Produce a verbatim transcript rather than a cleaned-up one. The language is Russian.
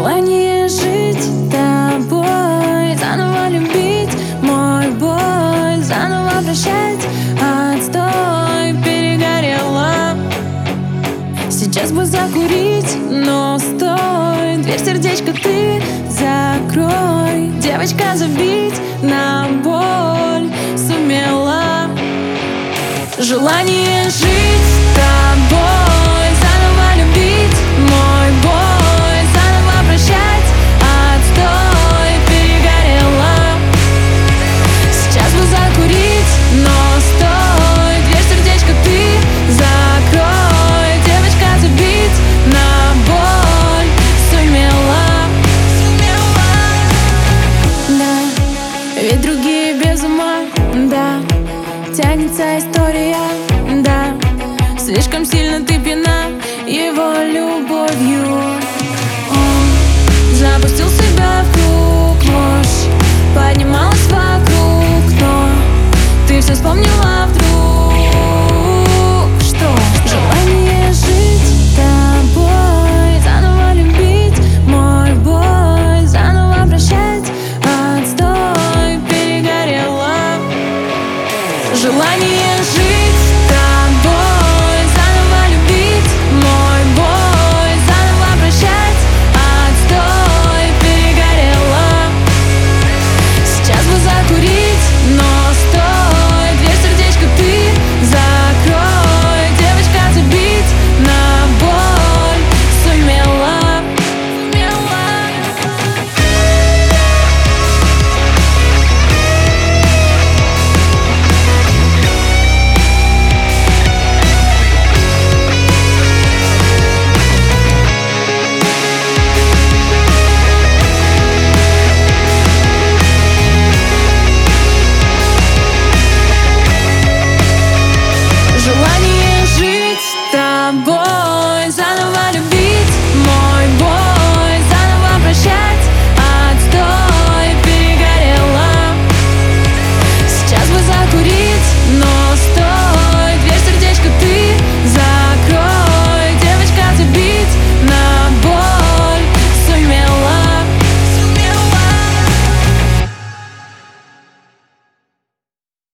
Желание жить тобой, заново любить мой боль, заново прощать отстой, перегорела. Сейчас бы закурить, но стой, дверь сердечко ты закрой. Девочка, забить на боль сумела. Желание жить с тобой, заново любить мой боль, заново прощать отстой, перегорела. Сейчас бы закурить, но стой, дверь сердечко ты закрой. Девочка, забить на боль сумела. Да, ведь другие без ума, да, тянется история, да. Слишком сильно ты пьяна его любовью. Он запустил себя в